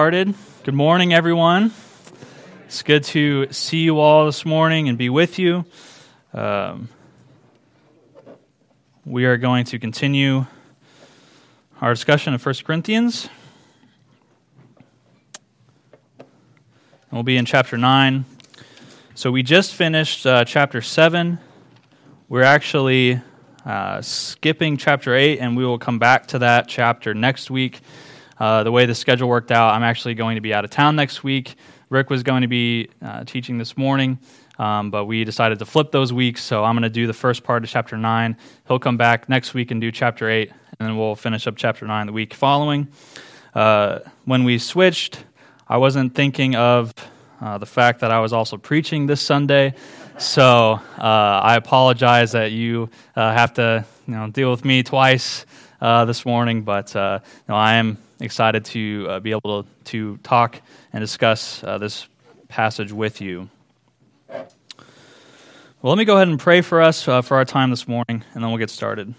Started. Good morning, everyone. It's good to see you all this morning and be with you. We are going to continue our discussion of 1 Corinthians. And we'll be in chapter 9. So we just finished chapter 7. We're actually skipping chapter 8, and we will come back to that chapter next week. The way the schedule worked out, I'm actually going to be out of town next week. Rick was going to be teaching this morning, but we decided to flip those weeks, so I'm going to do the first part of chapter 9. He'll come back next week and do chapter 8, and then we'll finish up chapter 9 the week following. When we switched, I wasn't thinking of the fact that I was also preaching this Sunday, so I apologize that you have to deal with me twice this morning, but I am excited to be able to talk and discuss this passage with you. Well, let me go ahead and pray for us for our time this morning, and then we'll get started.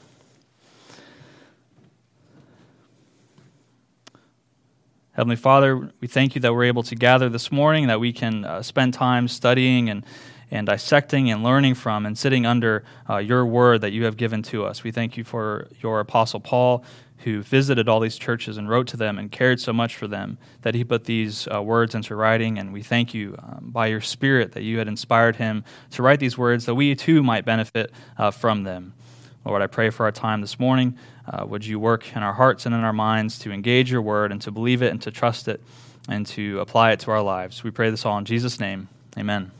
Heavenly Father, we thank you that we're able to gather this morning, that we can spend time studying and dissecting and learning from and sitting under your word that you have given to us. We thank you for your Apostle Paul, who visited all these churches and wrote to them and cared so much for them that he put these words into writing. And we thank you by your Spirit that you had inspired him to write these words that we too might benefit from them. Lord, I pray for our time this morning. Would you work in our hearts and in our minds to engage your word and to believe it and to trust it and to apply it to our lives. We pray this all in Jesus' name. Amen.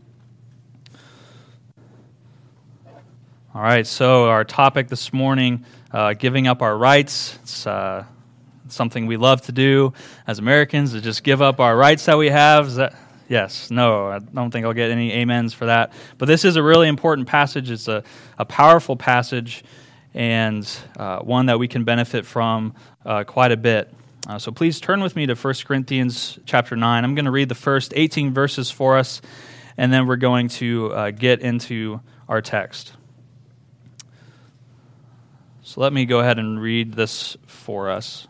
All right, so our topic this morning, giving up our rights. It's something we love to do as Americans, to just give up our rights that we have. Is that, yes, no, I don't think I'll get any amens for that. But this is a really important passage. It's a powerful passage and one that we can benefit from quite a bit. So please turn with me to 1 Corinthians chapter 9. I'm going to read the first 18 verses for us, and then we're going to get into our text. So let me go ahead and read this for us.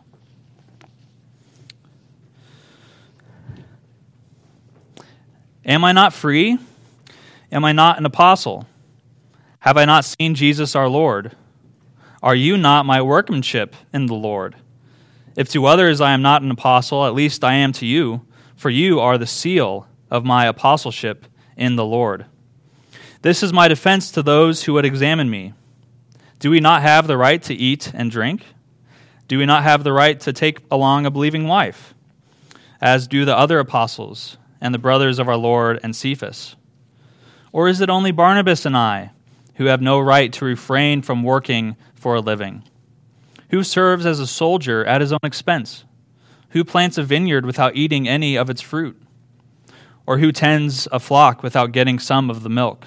Am I not free? Am I not an apostle? Have I not seen Jesus our Lord? Are you not my workmanship in the Lord? If to others I am not an apostle, at least I am to you, for you are the seal of my apostleship in the Lord. This is my defense to those who would examine me. Do we not have the right to eat and drink? Do we not have the right to take along a believing wife, as do the other apostles and the brothers of our Lord and Cephas? Or is it only Barnabas and I who have no right to refrain from working for a living? Who serves as a soldier at his own expense? Who plants a vineyard without eating any of its fruit? Or who tends a flock without getting some of the milk?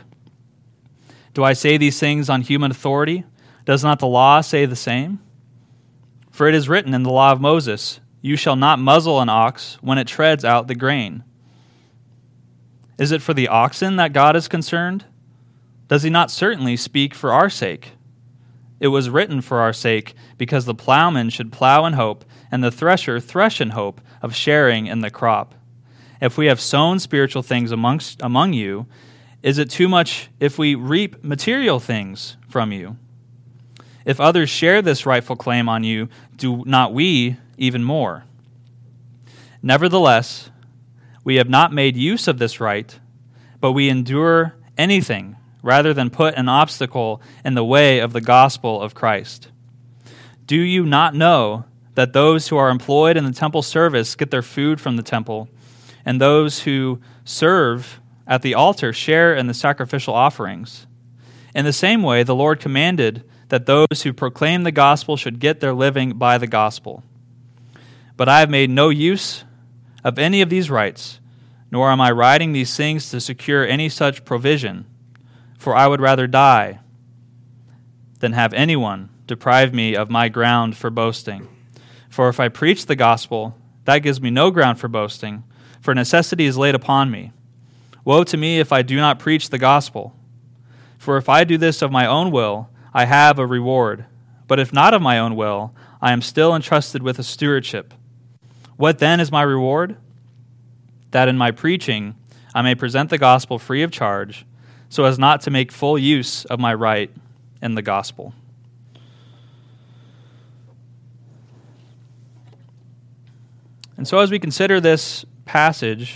Do I say these things on human authority? Does not the law say the same? For it is written in the law of Moses, you shall not muzzle an ox when it treads out the grain. Is it for the oxen that God is concerned? Does he not certainly speak for our sake? It was written for our sake, because the plowman should plow in hope, and the thresher thresh in hope of sharing in the crop. If we have sown spiritual things among you, is it too much if we reap material things from you? If others share this rightful claim on you, do not we even more? Nevertheless, we have not made use of this right, but we endure anything rather than put an obstacle in the way of the gospel of Christ. Do you not know that those who are employed in the temple service get their food from the temple, and those who serve at the altar share in the sacrificial offerings? In the same way, the Lord commanded that those who proclaim the gospel should get their living by the gospel. But I have made no use of any of these rights, nor am I writing these things to secure any such provision, for I would rather die than have anyone deprive me of my ground for boasting. For if I preach the gospel, that gives me no ground for boasting, for necessity is laid upon me. Woe to me if I do not preach the gospel. For if I do this of my own will, I have a reward. But if not of my own will, I am still entrusted with a stewardship. What then is my reward? That in my preaching I may present the gospel free of charge, so as not to make full use of my right in the gospel. And so as we consider this passage,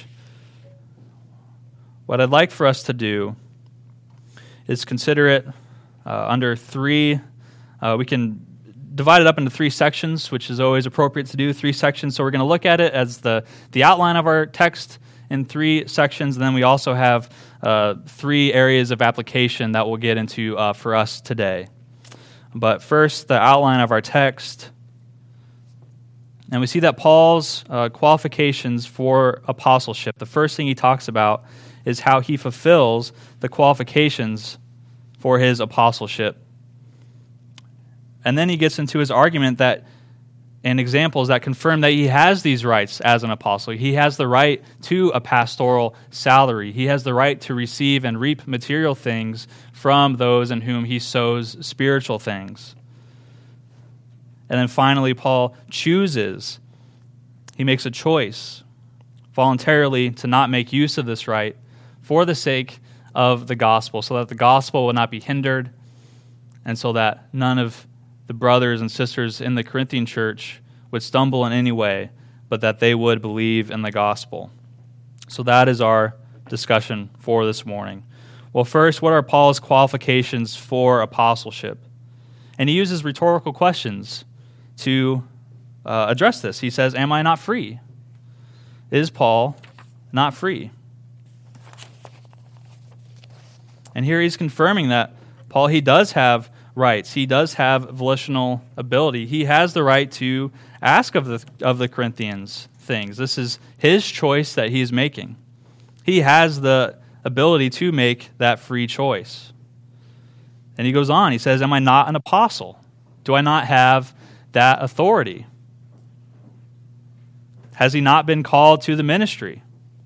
what I'd like for us to do is consider it under three. We can divide it up into three sections, which is always appropriate to do, three sections. So we're going to look at it as the outline of our text in three sections, and then we also have three areas of application that we'll get into for us today. But first, the outline of our text. And we see that Paul's qualifications for apostleship, the first thing he talks about is how he fulfills the qualifications for his apostleship. And then he gets into his argument that and examples that confirm that he has these rights as an apostle. He has the right to a pastoral salary. He has the right to receive and reap material things from those in whom he sows spiritual things. And then finally, Paul chooses. He makes a choice voluntarily to not make use of this right for the sake of the gospel, so that the gospel will not be hindered, and so that none of the brothers and sisters in the Corinthian church would stumble in any way, but that they would believe in the gospel. So that is our discussion for this morning. Well, first, what are Paul's qualifications for apostleship? And he uses rhetorical questions to address this. He says, am I not free? Is Paul not free? And here he's confirming that Paul, he does have rights. He does have volitional ability. He has the right to ask of the Corinthians things. This is his choice that he is making. He has the ability to make that free choice. And he goes on. He says, am I not an apostle? Do I not have that authority? Has he not been called to the ministry?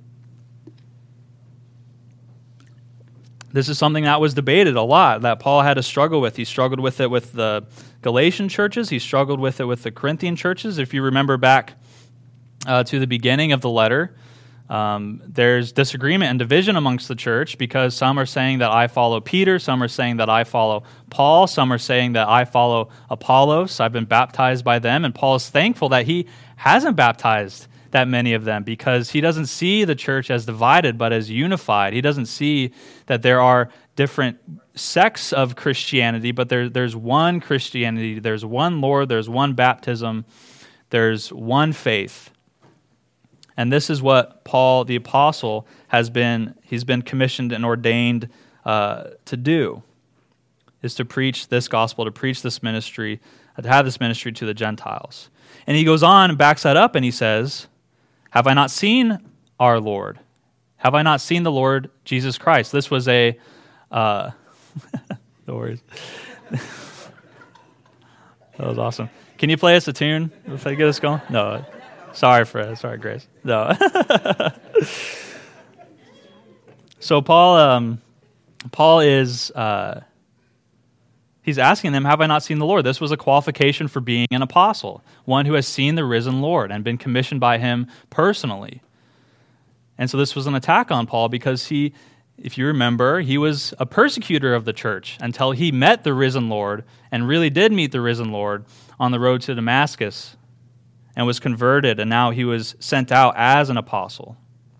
This is something that was debated a lot, that Paul had to struggle with. He struggled with it with the Galatian churches. He struggled with it with the Corinthian churches. If you remember back to the beginning of the letter, there's disagreement and division amongst the church because some are saying that I follow Peter, some are saying that I follow Paul, some are saying that I follow Apollos. I've been baptized by them, and Paul is thankful that he hasn't baptized that many of them because he doesn't see the church as divided but as unified. He doesn't see that there are different sects of Christianity, but there's one Christianity, there's one Lord, there's one baptism, there's one faith. And this is what Paul the apostle he's been commissioned and ordained to do, is to preach this gospel, to preach this ministry, to have this ministry to the Gentiles. And he goes on and backs that up and he says, have I not seen our Lord? Have I not seen the Lord Jesus Christ? This was a... no worries. That was awesome. Can you play us a tune if I get us going? No. Sorry, Fred. Sorry, Grace. No. So Paul is... he's asking them, have I not seen the Lord? This was a qualification for being an apostle, one who has seen the risen Lord and been commissioned by him personally. And so this was an attack on Paul because he, if you remember, he was a persecutor of the church until he met the risen Lord and really did meet the risen Lord on the road to Damascus and was converted, and now he was sent out as an apostle.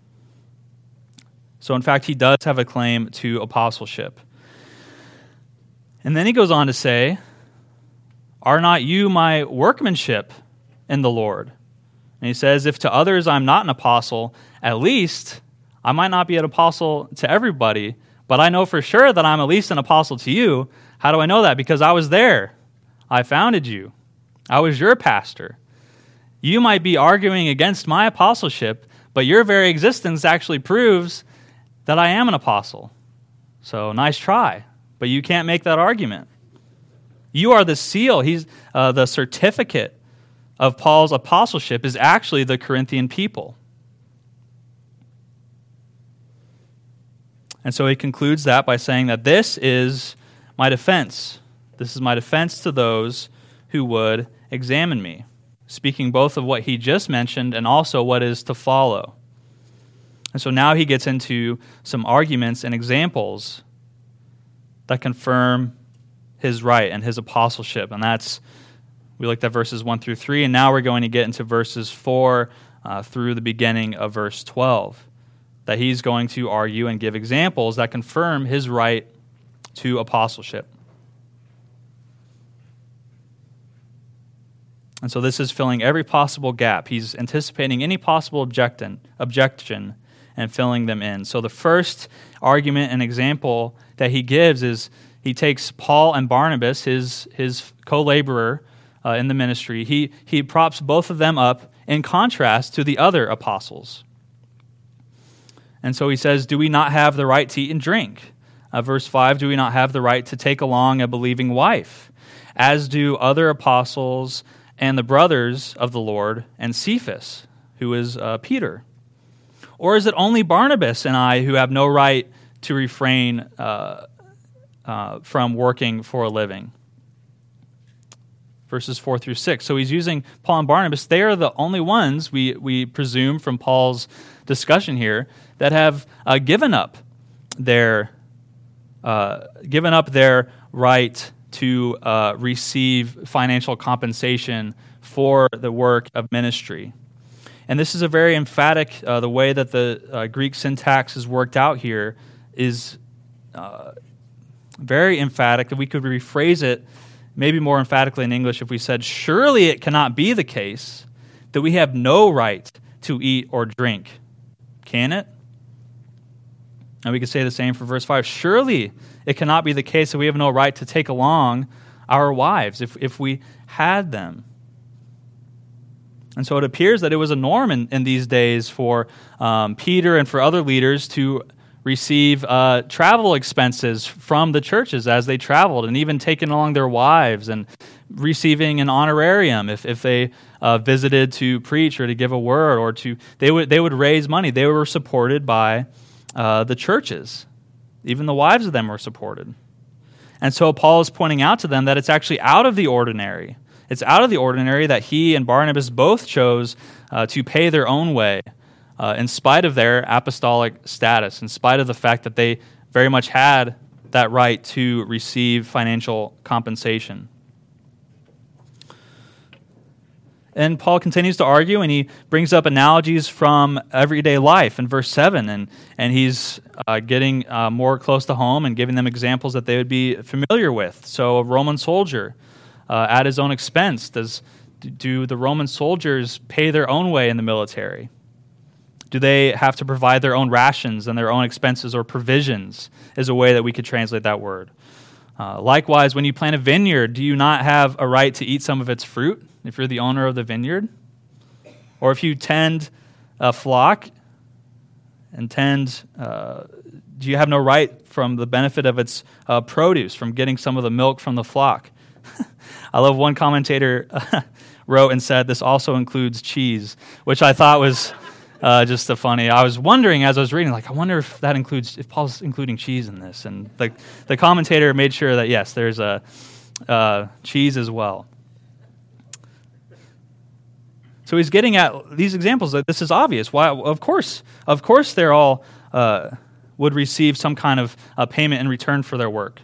So in fact, he does have a claim to apostleship. And then he goes on to say, are not you my workmanship in the Lord? And he says, if to others I'm not an apostle, at least I might not be an apostle to everybody, but I know for sure that I'm at least an apostle to you. How do I know that? Because I was there. I founded you. I was your pastor. You might be arguing against my apostleship, but your very existence actually proves that I am an apostle. So nice try. But you can't make that argument. You are the seal. He's the certificate of Paul's apostleship is actually the Corinthian people. And so he concludes that by saying that this is my defense. This is my defense to those who would examine me. speaking both of what he just mentioned and also what is to follow. And so now he gets into some arguments and examples that confirm his right and his apostleship. And we looked at verses 1 through 3, and now we're going to get into verses 4 through the beginning of verse 12, that he's going to argue and give examples that confirm his right to apostleship. And so this is filling every possible gap. He's anticipating any possible objection and filling them in. So the first argument and example that he gives is he takes Paul and Barnabas, his co-laborer in the ministry. He props both of them up in contrast to the other apostles. And so he says, do we not have the right to eat and drink? Verse 5, do we not have the right to take along a believing wife, as do other apostles and the brothers of the Lord and Cephas, who is Peter? Or is it only Barnabas and I who have no right to refrain from working for a living? Verses 4 through 6. So he's using Paul and Barnabas. They are the only ones, we presume from Paul's discussion here, that have given up their right to receive financial compensation for the work of ministry. And this is a very emphatic, the way that the Greek syntax is worked out here is very emphatic. We could rephrase it maybe more emphatically in English if we said, surely it cannot be the case that we have no right to eat or drink. Can it? And we could say the same for verse 5. Surely it cannot be the case that we have no right to take along our wives if we had them. And so it appears that it was a norm in these days for Peter and for other leaders to receive travel expenses from the churches as they traveled, and even taking along their wives and receiving an honorarium if they visited to preach or to give a word, or they would raise money. They were supported by the churches. Even the wives of them were supported. And so Paul is pointing out to them that it's actually out of the ordinary. It's out of the ordinary that he and Barnabas both chose to pay their own way in spite of their apostolic status, in spite of the fact that they very much had that right to receive financial compensation. And Paul continues to argue, and he brings up analogies from everyday life in verse 7, and he's getting more close to home and giving them examples that they would be familiar with. So a Roman soldier at his own expense, do the Roman soldiers pay their own way in the military? Do they have to provide their own rations and their own expenses, or provisions is a way that we could translate that word. Likewise, when you plant a vineyard, do you not have a right to eat some of its fruit if you're the owner of the vineyard? Or if you tend a flock and do you have no right from the benefit of its produce, from getting some of the milk from the flock? I love one commentator wrote and said this also includes cheese, which I thought was just a funny. I was wondering as I was reading, I wonder if Paul's including cheese in this. And the commentator made sure that yes, there's a cheese as well. So he's getting at these examples that this is obvious. Why? Of course, they're all would receive some kind of payment in return for their work.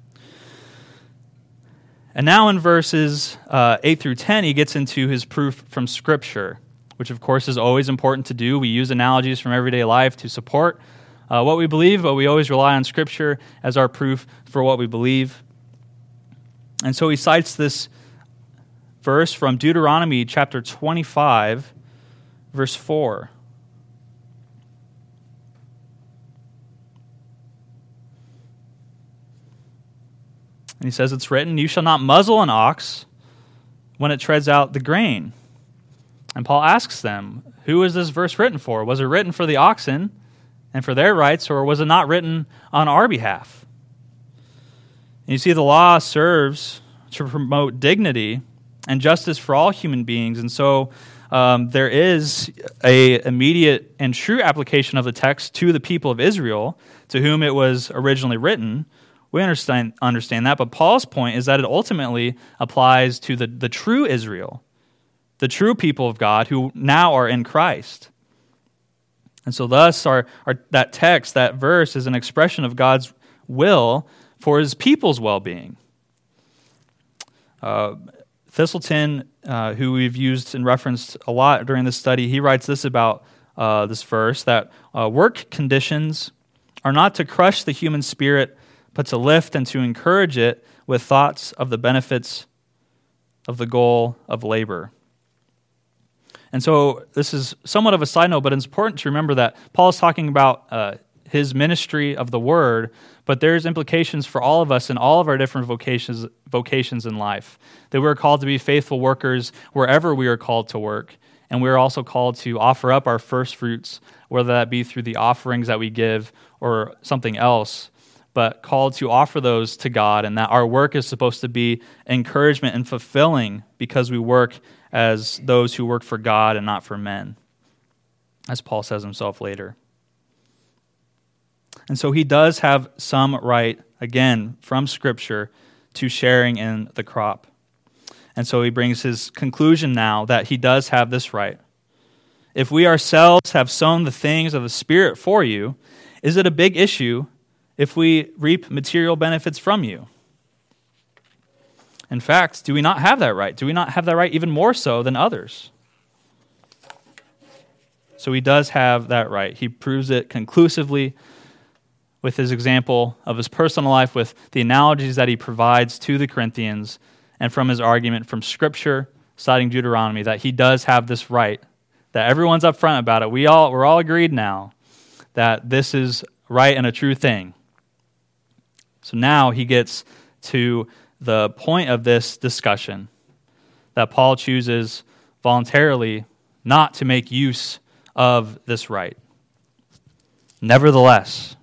And now in verses 8 through 10, he gets into his proof from Scripture, which of course is always important to do. We use analogies from everyday life to support what we believe, but we always rely on Scripture as our proof for what we believe. And so he cites this verse from Deuteronomy chapter 25, verse 4. And he says, it's written, you shall not muzzle an ox when it treads out the grain. And Paul asks them, who is this verse written for? Was it written for the oxen and for their rights, or was it not written on our behalf? And you see, the law serves to promote dignity and justice for all human beings. And so there is an immediate and true application of the text to the people of Israel, to whom it was originally written. We understand that, but Paul's point is that it ultimately applies to the true Israel, the true people of God who now are in Christ. And so thus that text, that verse, is an expression of God's will for his people's well-being. Thistleton, who we've used and referenced a lot during this study, he writes this about this verse, that work conditions are not to crush the human spirit, but to lift and to encourage it with thoughts of the benefits of the goal of labor. And so this is somewhat of a side note, but it's important to remember that Paul is talking about his ministry of the word, but there's implications for all of us in all of our different vocations in life. That we're called to be faithful workers wherever we are called to work, and we're also called to offer up our first fruits, whether that be through the offerings that we give or something else, but called to offer those to God, and that our work is supposed to be encouragement and fulfilling because we work as those who work for God and not for men, as Paul says himself later. And so he does have some right, again, from Scripture, to sharing in the crop. And so he brings his conclusion now that he does have this right. If we ourselves have sown the things of the Spirit for you, is it a big issue if we reap material benefits from you? In fact, do we not have that right? Do we not have that right even more so than others? So he does have that right. He proves it conclusively with his example of his personal life, with the analogies that he provides to the Corinthians, and from his argument from Scripture, citing Deuteronomy, that he does have this right, that everyone's upfront about it. We're all agreed now that this is right and a true thing. So now he gets to the point of this discussion, that Paul chooses voluntarily not to make use of this right. Nevertheless.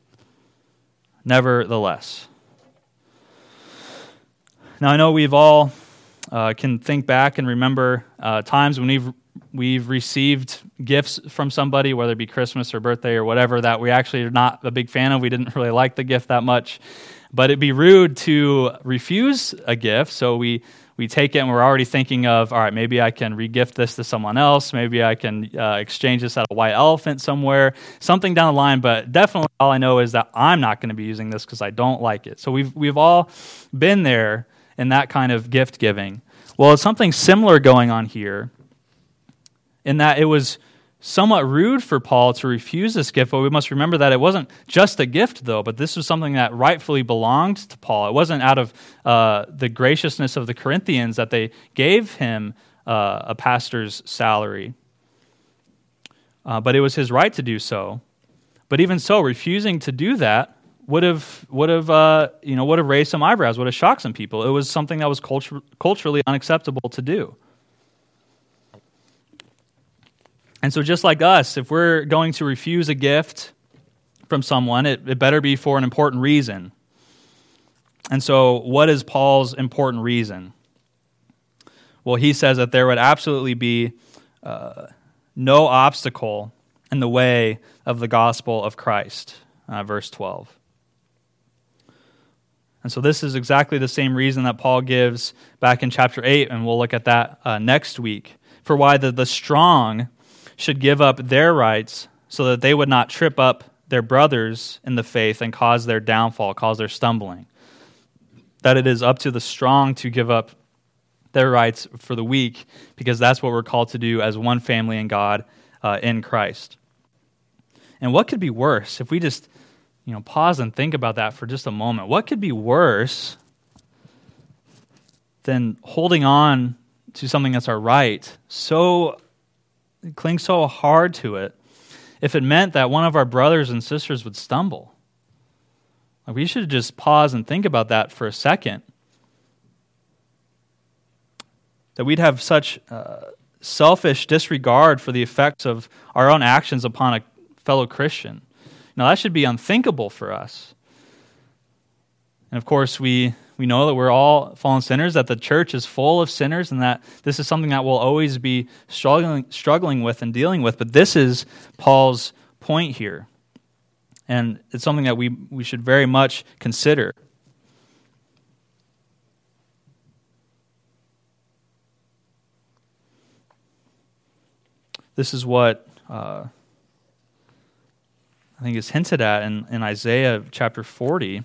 Now I know we've all can think back and remember times when we've received gifts from somebody, whether it be Christmas or birthday or whatever, that we actually are not a big fan of. We didn't really like the gift that much. But it'd be rude to refuse a gift, so we take it and we're already thinking of, all right, maybe I can re-gift this to someone else, maybe I can exchange this at a white elephant somewhere, something down the line, but definitely all I know is that I'm not going to be using this because I don't like it. So we've all been there in that kind of gift giving. Well, it's something similar going on here, in that it was somewhat rude for Paul to refuse this gift, but we must remember that it wasn't just a gift, though, but this was something that rightfully belonged to Paul. It wasn't out of the graciousness of the Corinthians that they gave him a pastor's salary, but it was his right to do so. But even so, refusing to do that would have raised some eyebrows, would have shocked some people. It was something that was culturally unacceptable to do. And so just like us, if we're going to refuse a gift from someone, it better be for an important reason. And so what is Paul's important reason? Well, he says that there would absolutely be no obstacle in the way of the gospel of Christ, verse 12. And so this is exactly the same reason that Paul gives back in chapter 8, and we'll look at that next week, for why the strong should give up their rights so that they would not trip up their brothers in the faith and cause their downfall, cause their stumbling. That it is up to the strong to give up their rights for the weak, because that's what we're called to do as one family in God in Christ. And what could be worse if we just pause and think about that for just a moment? What could be worse than holding on to something that's our right, cling so hard to it, if it meant that one of our brothers and sisters would stumble? Like, we should just pause and think about that for a second. That we'd have such selfish disregard for the effects of our own actions upon a fellow Christian. Now, that should be unthinkable for us. And of course, we know that we're all fallen sinners, that the church is full of sinners, and that this is something that we'll always be struggling with and dealing with. But this is Paul's point here. And it's something that we should very much consider. This is what I think is hinted at in Isaiah chapter 40,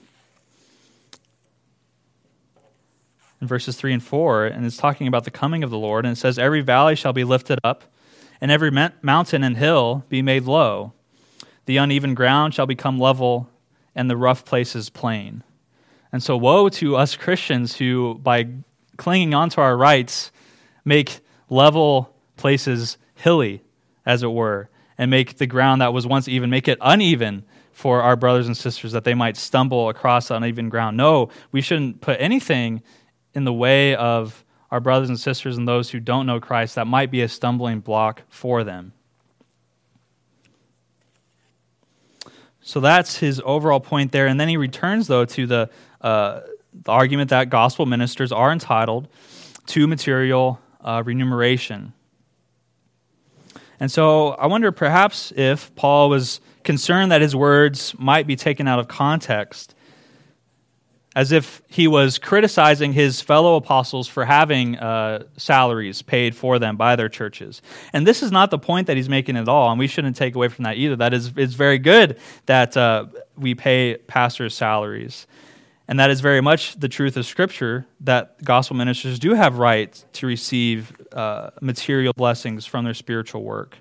in verses 3 and 4, and it's talking about the coming of the Lord, and it says, "Every valley shall be lifted up, and every mountain and hill be made low. The uneven ground shall become level, and the rough places plain." And so woe to us Christians who, by clinging onto our rights, make level places hilly, as it were, and make the ground that was once even, make it uneven for our brothers and sisters, that they might stumble across uneven ground. No, we shouldn't put anything in the way of our brothers and sisters and those who don't know Christ that might be a stumbling block for them. So that's his overall point there. And then he returns, though, to the argument that gospel ministers are entitled to material remuneration. And so I wonder perhaps if Paul was concerned that his words might be taken out of context, as if he was criticizing his fellow apostles for having salaries paid for them by their churches. And this is not the point that he's making at all, and we shouldn't take away from that either. That is, it's very good that we pay pastors' salaries. And that is very much the truth of Scripture, that gospel ministers do have right to receive material blessings from their spiritual work.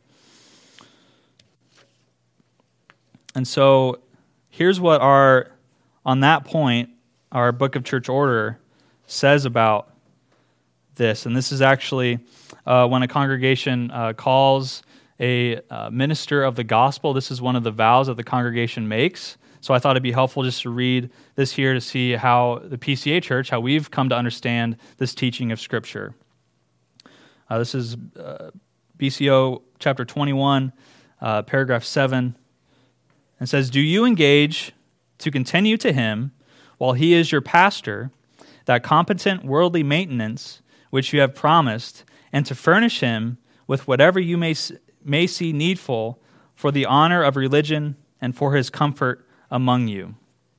And so here's what on that point, our Book of Church Order says about this. And this is actually when a congregation calls a minister of the gospel, this is one of the vows that the congregation makes. So I thought it'd be helpful just to read this here to see how the PCA Church, how we've come to understand this teaching of Scripture. This is BCO chapter 21, paragraph 7. It says, "Do you engage to continue to him, while he is your pastor, that competent worldly maintenance which you have promised, and to furnish him with whatever you may see needful for the honor of religion and for his comfort among you?"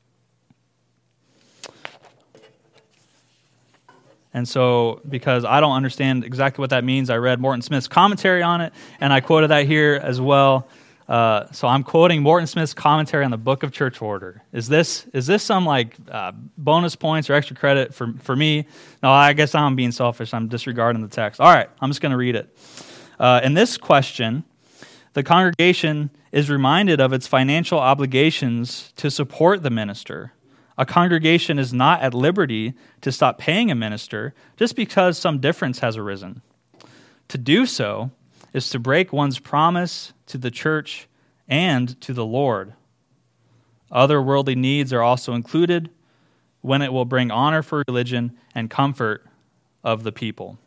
And so, because I don't understand exactly what that means, I read Morton Smith's commentary on it, and I quoted that here as well. So I'm quoting Morton Smith's commentary on the Book of Church Order. Is this some bonus points or extra credit for me? No, I guess I'm being selfish. I'm disregarding the text. All right, I'm just going to read it. In this question, the congregation is reminded of its financial obligations to support the minister. A congregation is not at liberty to stop paying a minister just because some difference has arisen. To do so is to break one's promise to the church and to the Lord. Other worldly needs are also included when it will bring honor for religion and comfort of the people.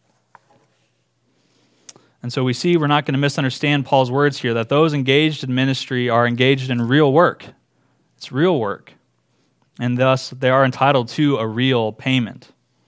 And so we see we're not going to misunderstand Paul's words here, that those engaged in ministry are engaged in real work. It's real work. And thus they are entitled to a real payment.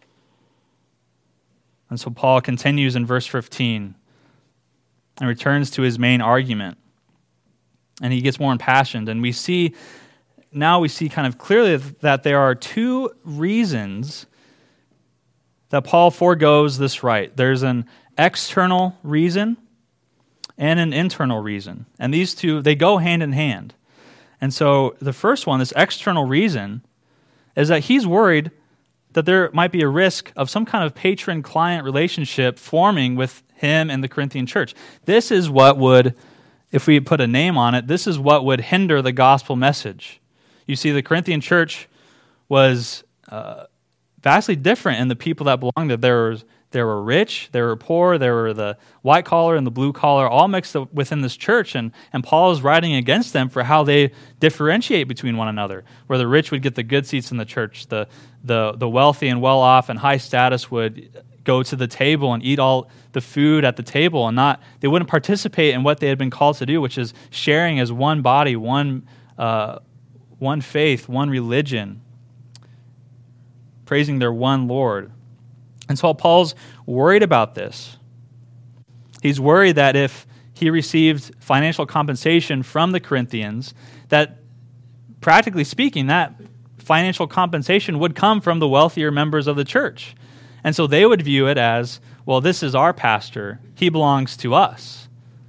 And so Paul continues in verse 15 and returns to his main argument. And he gets more impassioned. And we see kind of clearly that there are two reasons that Paul forgoes this right. There's an external reason and an internal reason. And these two, they go hand in hand. And so the first one, this external reason, is that he's worried that there might be a risk of some kind of patron-client relationship forming with him and the Corinthian church. This is what would, if we put a name on it, this is what would hinder the gospel message. You see, the Corinthian church was vastly different in the people that belonged there. There were rich, there were poor, there were the white collar and the blue collar, all mixed up within this church. And Paul is writing against them for how they differentiate between one another, where the rich would get the good seats in the church, the wealthy and well-off and high status would go to the table and eat all the food at the table, and they wouldn't participate in what they had been called to do, which is sharing as one body, one faith, one religion, praising their one Lord. And so Paul's worried about this. He's worried that if he received financial compensation from the Corinthians, that practically speaking, that financial compensation would come from the wealthier members of the church. And so they would view it as, well, this is our pastor. He belongs to us.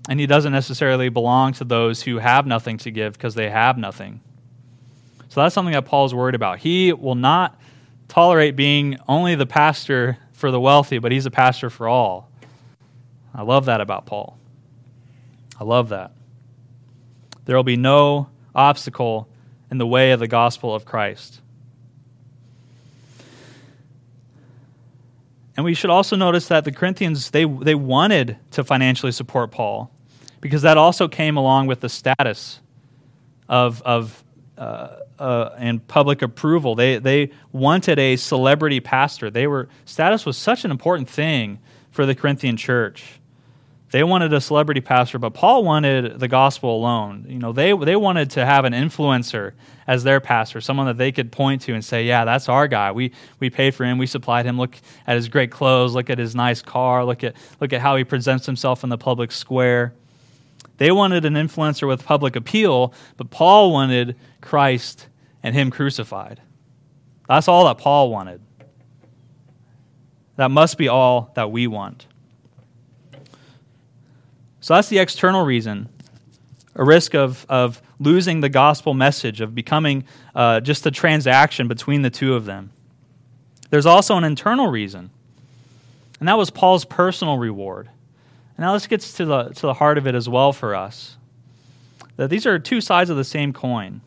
And he doesn't necessarily belong to those who have nothing to give because they have nothing. So that's something that Paul's worried about. He will not tolerate being only the pastor for the wealthy, but he's a pastor for all. I love that about Paul. I love that. There will be no obstacle in the way of the gospel of Christ. And we should also notice that the Corinthians, they wanted to financially support Paul because that also came along with the status and public approval. They wanted a celebrity pastor. Status was such an important thing for the Corinthian church. They wanted a celebrity pastor, but Paul wanted the gospel alone. They wanted to have an influencer as their pastor, someone that they could point to and say, yeah, that's our guy. We paid for him. We supplied him. Look at his great clothes. Look at his nice car. Look at how he presents himself in the public square. They wanted an influencer with public appeal, but Paul wanted Christ and him crucified. That's all that Paul wanted. That must be all that we want. So that's the external reason, a risk of losing the gospel message, of becoming just a transaction between the two of them. There's also an internal reason, and that was Paul's personal reward. And now let's get to the heart of it as well for us. That these are two sides of the same coin.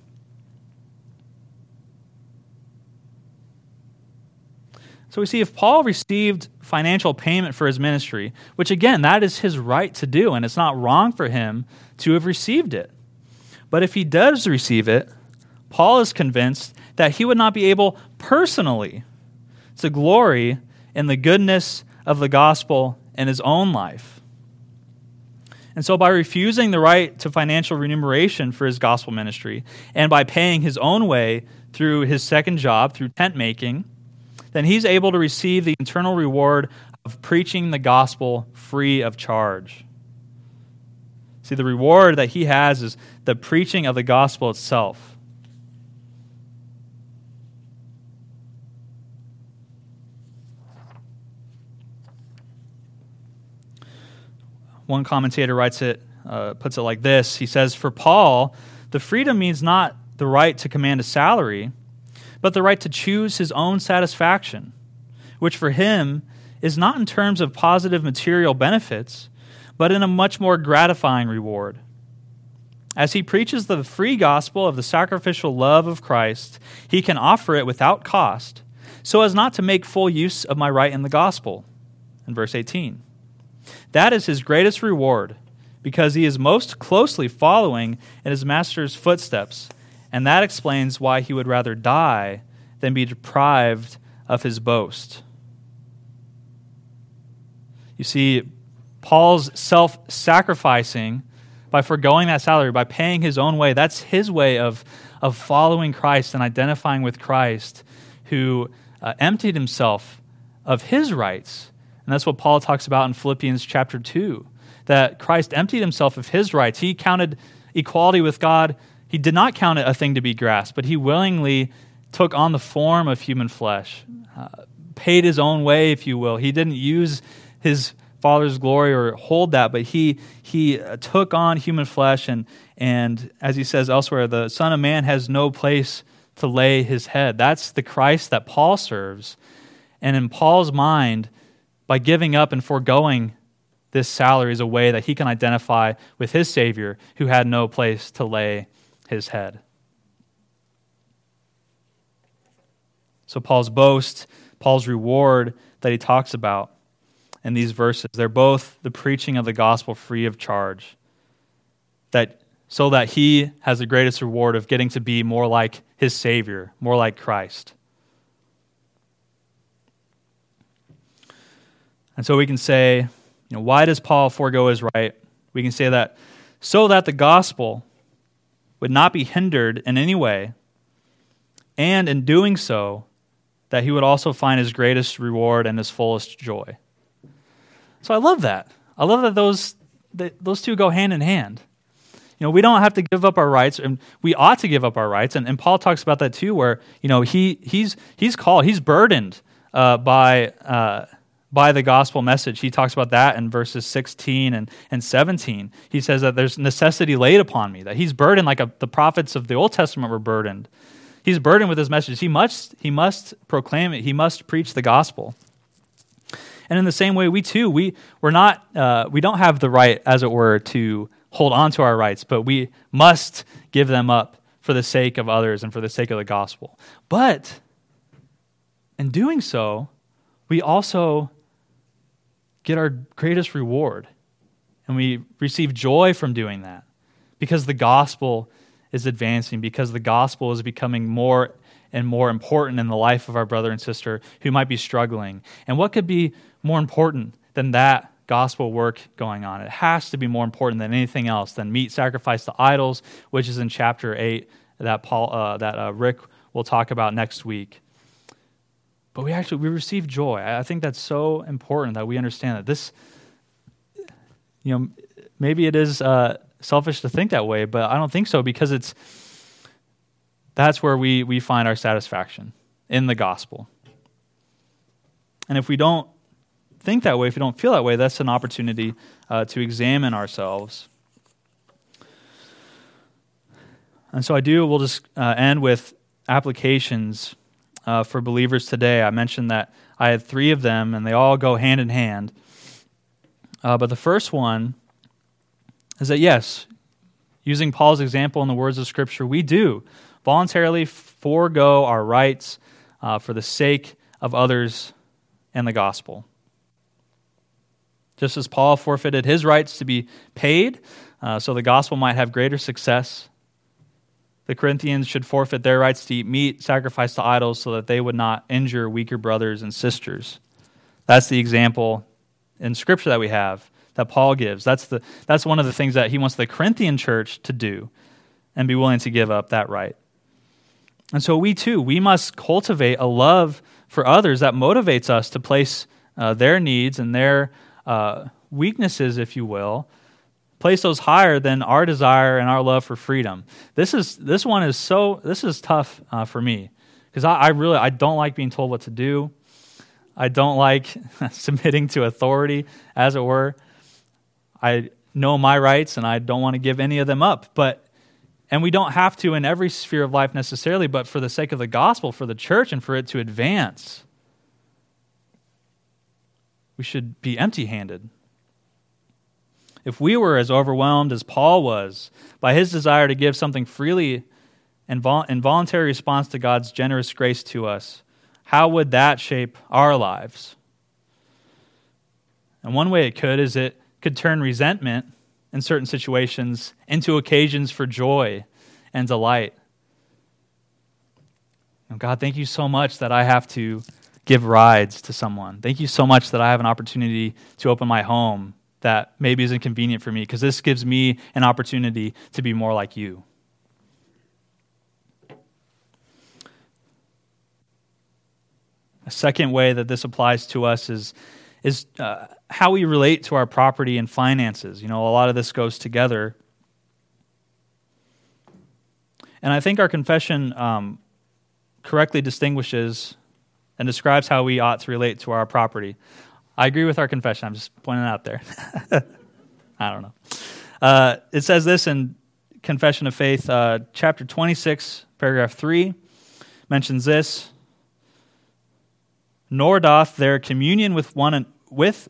So we see if Paul received financial payment for his ministry, which again, that is his right to do, and it's not wrong for him to have received it. But if he does receive it, Paul is convinced that he would not be able personally to glory in the goodness of the gospel in his own life. And so by refusing the right to financial remuneration for his gospel ministry, and by paying his own way through his second job, through tent making, then he's able to receive the eternal reward of preaching the gospel free of charge. See, the reward that he has is the preaching of the gospel itself. One commentator puts it like this. He says, for Paul, the freedom means not the right to command a salary, but the right to choose his own satisfaction, which for him is not in terms of positive material benefits, but in a much more gratifying reward. As he preaches the free gospel of the sacrificial love of Christ, he can offer it without cost, so as not to make full use of my right in the gospel. In verse 18. That is his greatest reward, because he is most closely following in his master's footsteps, and that explains why he would rather die than be deprived of his boast. You see, Paul's self-sacrificing by foregoing that salary, by paying his own way, that's his way of following Christ and identifying with Christ, who emptied himself of his rights. And that's what Paul talks about in Philippians chapter 2, that Christ emptied himself of his rights. He counted equality with God. He did not count it a thing to be grasped, but he willingly took on the form of human flesh, paid his own way, if you will. He didn't use his Father's glory or hold that, but he took on human flesh, and as he says elsewhere, the Son of Man has no place to lay his head. That's the Christ that Paul serves. And in Paul's mind, by giving up and foregoing this salary is a way that he can identify with his Savior who had no place to lay his head. So Paul's boast, Paul's reward that he talks about in these verses, they're both the preaching of the gospel free of charge, so that he has the greatest reward of getting to be more like his Savior, more like Christ. And so we can say, why does Paul forego his right? We can say that so that the gospel would not be hindered in any way, and in doing so, that he would also find his greatest reward and his fullest joy. So I love that. I love that those two go hand in hand. We don't have to give up our rights, and we ought to give up our rights. And Paul talks about that too, where he's called, he's burdened by by the gospel message. He talks about that in verses 16 and 17. He says that there's necessity laid upon me, that he's burdened like the prophets of the Old Testament were burdened. He's burdened with his message. He must proclaim it. He must preach the gospel. And in the same way, we don't have the right, as it were, to hold on to our rights, but we must give them up for the sake of others and for the sake of the gospel. But in doing so, we also get our greatest reward, and we receive joy from doing that because the gospel is advancing, because the gospel is becoming more and more important in the life of our brother and sister who might be struggling. And what could be more important than that gospel work going on? It has to be more important than anything else, than meat sacrificed to idols, which is in chapter 8 that Rick will talk about next week. But we receive joy. I think that's so important that we understand that this, maybe it is selfish to think that way, but I don't think so, because that's where we find our satisfaction, in the gospel. And if we don't think that way, if we don't feel that way, that's an opportunity to examine ourselves. And so we'll just end with applications for believers today. I mentioned that I had 3 of them, and they all go hand in hand. But the first one is that, yes, using Paul's example in the words of Scripture, we do voluntarily forego our rights for the sake of others and the gospel. Just as Paul forfeited his rights to be paid so the gospel might have greater success, the Corinthians should forfeit their rights to eat meat sacrificed to idols so that they would not injure weaker brothers and sisters. That's the example in Scripture that we have, that Paul gives. That's one of the things that he wants the Corinthian church to do and be willing to give up that right. And so we must cultivate a love for others that motivates us to place their needs and their weaknesses, if you will, place those higher than our desire and our love for freedom. This is tough for me, because I don't like being told what to do. I don't like submitting to authority, as it were. I know my rights, and I don't want to give any of them up. And we don't have to in every sphere of life necessarily, but for the sake of the gospel, for the church, and for it to advance, we should be empty-handed. If we were as overwhelmed as Paul was by his desire to give something freely in voluntary response to God's generous grace to us, how would that shape our lives? And one way it could is it could turn resentment in certain situations into occasions for joy and delight. And God, thank you so much that I have to give rides to someone. Thank you so much that I have an opportunity to open my home that maybe is inconvenient for me, because this gives me an opportunity to be more like you. A second way that this applies to us is how we relate to our property and finances. A lot of this goes together. And I think our confession correctly distinguishes and describes how we ought to relate to our property. I agree with our confession. I'm just pointing it out there. I don't know. It says this in Confession of Faith, chapter 26, paragraph 3, mentions this: Nor doth their communion one with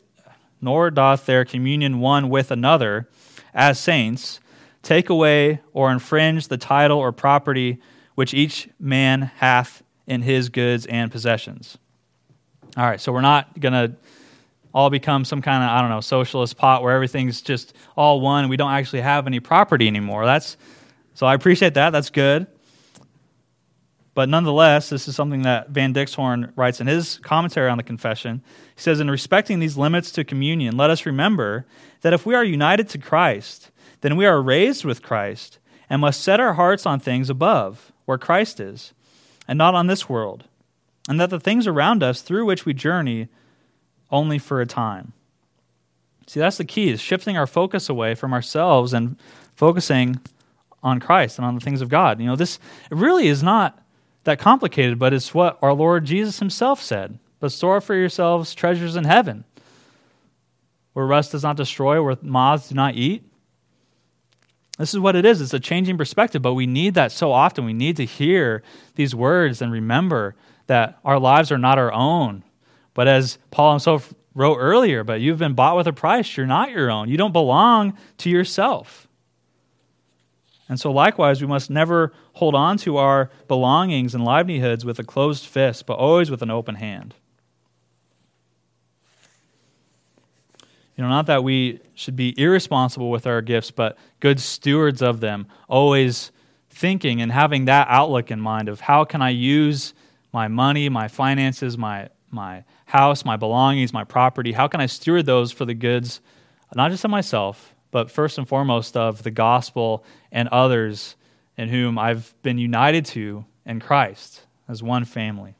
another as saints take away or infringe the title or property which each man hath in his goods and possessions. All right, so we're not going to all become some kind of, socialist pot where everything's just all one and we don't actually have any property anymore. So I appreciate that. That's good. But nonetheless, this is something that Van Dixhoorn writes in his commentary on the confession. He says, in respecting these limits to communion, let us remember that if we are united to Christ, then we are raised with Christ and must set our hearts on things above, where Christ is, and not on this world, and that the things around us through which we journey only for a time. See, that's the key, is shifting our focus away from ourselves and focusing on Christ and on the things of God. This really is not that complicated, but it's what our Lord Jesus himself said but store for yourselves treasures in heaven, where rust does not destroy, where moths do not eat. This is what it is. It's a changing perspective, but we need that so often. We need to hear these words and remember that our lives are not our own. But as Paul himself wrote earlier, but you've been bought with a price. You're not your own. You don't belong to yourself. And so likewise, we must never hold on to our belongings and livelihoods with a closed fist, but always with an open hand. Not that we should be irresponsible with our gifts, but good stewards of them, always thinking and having that outlook in mind of how can I use my money, my finances, my house, my belongings, my property, how can I steward those for the goods, not just of myself, but first and foremost of the gospel and others in whom I've been united to in Christ as one family.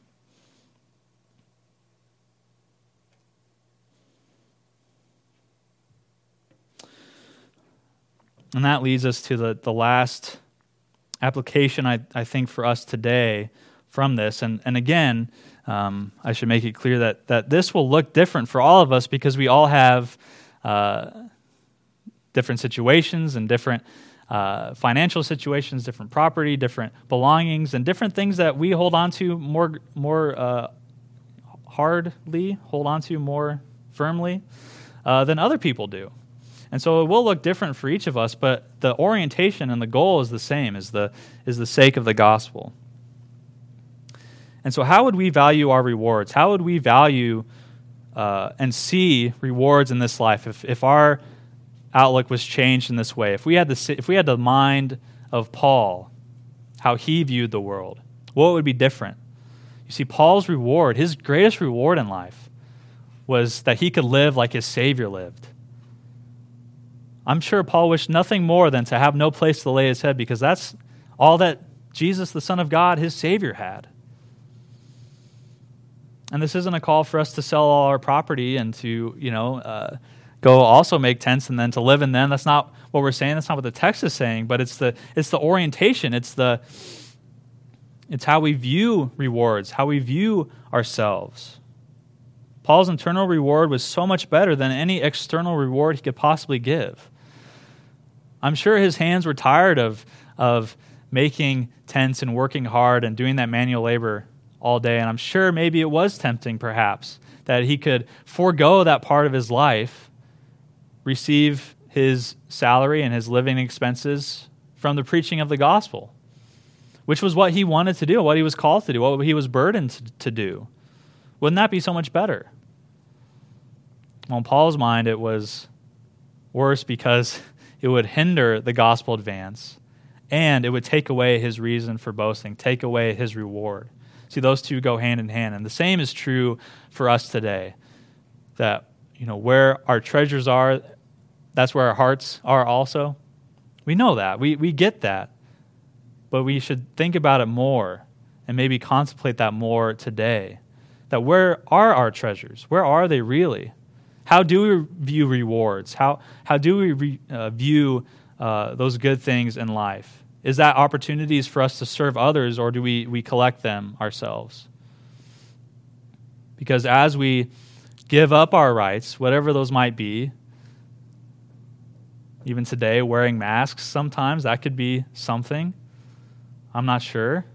And that leads us to the last application, I think, for us today from this. And again, I should make it clear that this will look different for all of us because we all have different situations and different financial situations, different property, different belongings, and different things that we hold on to more hardly, hold on to more firmly than other people do. And so it will look different for each of us, but the orientation and the goal is the same, is the sake of the gospel. And so how would we value our rewards? How would we value and see rewards in this life if our outlook was changed in this way? If we had the mind of Paul, how he viewed the world, what would be different? You see, Paul's reward, his greatest reward in life, was that he could live like his Savior lived. I'm sure Paul wished nothing more than to have no place to lay his head because that's all that Jesus, the Son of God, his Savior, had. And this isn't a call for us to sell all our property and to, go also make tents and then to live in them. That's not what we're saying. That's not what the text is saying. But it's the orientation. It's how we view rewards, how we view ourselves. Paul's internal reward was so much better than any external reward he could possibly give. I'm sure his hands were tired of making tents and working hard and doing that manual labor all day. And I'm sure maybe it was tempting, perhaps, that he could forego that part of his life, receive his salary and his living expenses from the preaching of the gospel, which was what he wanted to do, what he was called to do, what he was burdened to do. Wouldn't that be so much better? Well, in Paul's mind, it was worse because it would hinder the gospel advance, and it would take away his reason for boasting, take away his reward. See, those two go hand in hand, and the same is true for us today, that where our treasures are, that's where our hearts are also. We know that. We get that, but we should think about it more and maybe contemplate that more today. That where are our treasures? Where are they really? How do we view rewards? How do we view those good things in life? Is that opportunities for us to serve others, or do we collect them ourselves? Because as we give up our rights, whatever those might be, even today, wearing masks sometimes, that could be something. I'm not sure.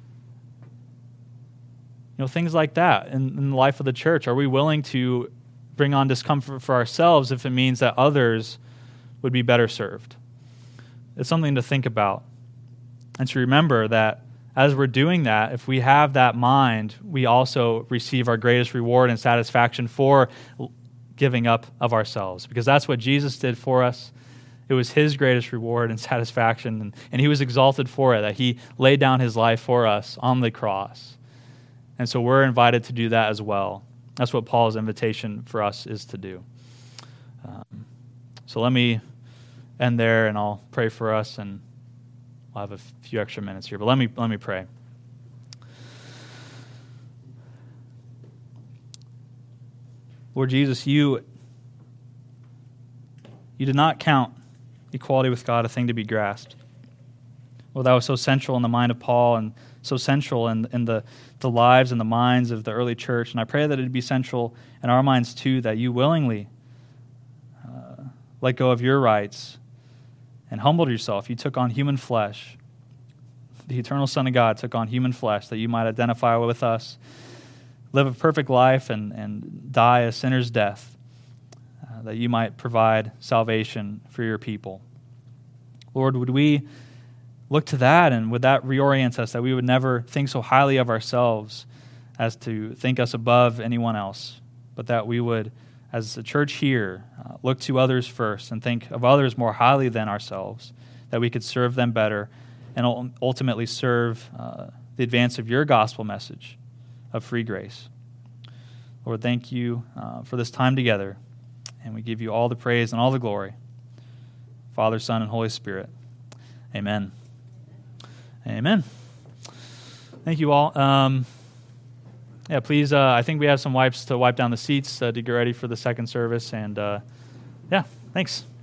Things like that in the life of the church. Are we willing to bring on discomfort for ourselves if it means that others would be better served? It's something to think about. And to remember that as we're doing that, if we have that mind, we also receive our greatest reward and satisfaction for giving up of ourselves. Because that's what Jesus did for us. It was his greatest reward and satisfaction. And he was exalted for it, that he laid down his life for us on the cross. And so we're invited to do that as well. That's what Paul's invitation for us is to do. So let me end there, and I'll pray for us, and we'll have a few extra minutes here. But let me pray. Lord Jesus, you did not count equality with God a thing to be grasped. Lord, that was so central in the mind of Paul and so central in the lives and the minds of the early church. And I pray that it would be central in our minds too, that you willingly let go of your rights and humbled yourself. You took on human flesh. The eternal Son of God took on human flesh that you might identify with us, live a perfect life, and die a sinner's death, that you might provide salvation for your people. Lord, would we look to that, and would that reorient us, that we would never think so highly of ourselves as to think us above anyone else, but that we would, as a church here, look to others first and think of others more highly than ourselves, that we could serve them better and ultimately serve the advance of your gospel message of free grace. Lord, thank you for this time together, and we give you all the praise and all the glory. Father, Son, and Holy Spirit. Amen. Amen. Thank you all. Please, I think we have some wipes to wipe down the seats to get ready for the second service. And thanks.